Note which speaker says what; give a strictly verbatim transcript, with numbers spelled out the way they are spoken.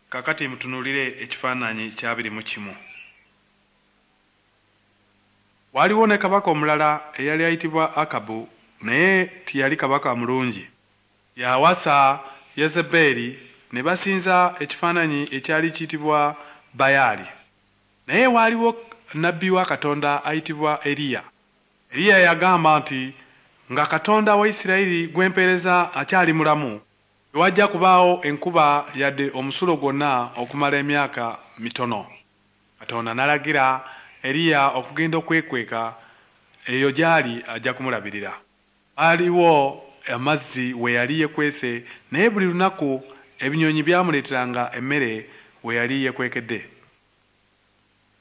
Speaker 1: Kakati mutunulire ekifaananyi kya biri mu kimu. Waliwo ne kabaka omulala eyali ayitibwa Akabu, naye tiyali kabaka mulungi. Yawasa Yezeberi ne basinza ekifaananyi ekyali kiyitibwa Bayaali. Naye waaliwo nnabbi wa Katonda ayitibwa Eriya. Eriya yagamba nti nga Katonda wa Isirayiri gw'empeereza akyali mulamu, tewajja kubaawo enkuba yadde omusulo gwonna okumala emyaka mitono. Katonda n'alagira Eriya okugenda okwekweka eyo gy'ali ajja kumulabirira. Waaliwo amazzi we yali yekwese, naye buli lunaku ebinyonyi byamuleeteranga emmere we yali yekwekedde.